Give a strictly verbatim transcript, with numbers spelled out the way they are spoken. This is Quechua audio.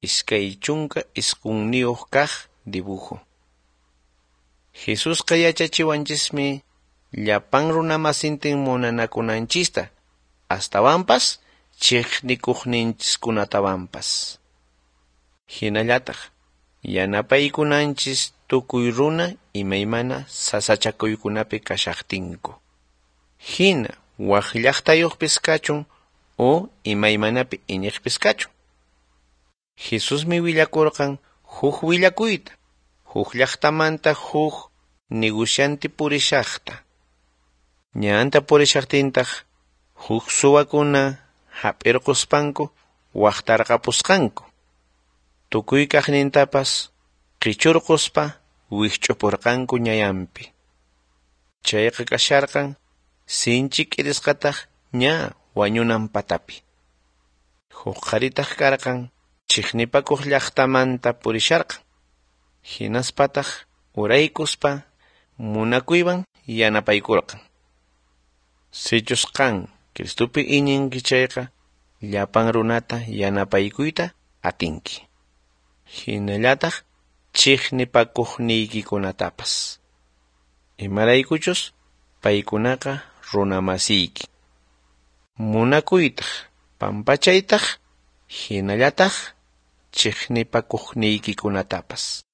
iskay chunka isqunniyuq kaq dibujo. Jesusqa yachachiwanchismi llapan runamasintin munanakunanchista, astawanpas chiqnikuqninchiskunatawanpas. Hinallataq yanapaykunanchis tukuy runa imaymana sasachakuykunapi kashaqtinku. Hina waq llaqtayuqpis kachun o imaymanapi iñiqpis kachun. Jesusmi willakurqan huk willakuyta, huk llaqtamanta huk negocianti purishaqta. Ñanta purishaqtintaq huk suwakuna hap'irquspanku waqtarqapusqanku. Tukuy kaqnintapas qichurquspa wikch'upurqanku ñayanpi. Chayqa kasharqan sinchi k'irisqataq ña wañunan patapi. Huk qaritaq karqan chiqnipakuq llaqtamanta purisharqan. Hinaspataq uraykuspa munakuywan yanapaykurqan. Sichus qan Cristupi iñinki chayqa llapan runata yanapaykuyta atinki. Hinallataq chiqnipakuqniykikunatapas. Imaraykuchus paykunaqa runamasiyki. Munakuytaq, pampachaytaq, hinallataq chiqnipakuqniykikunatapas.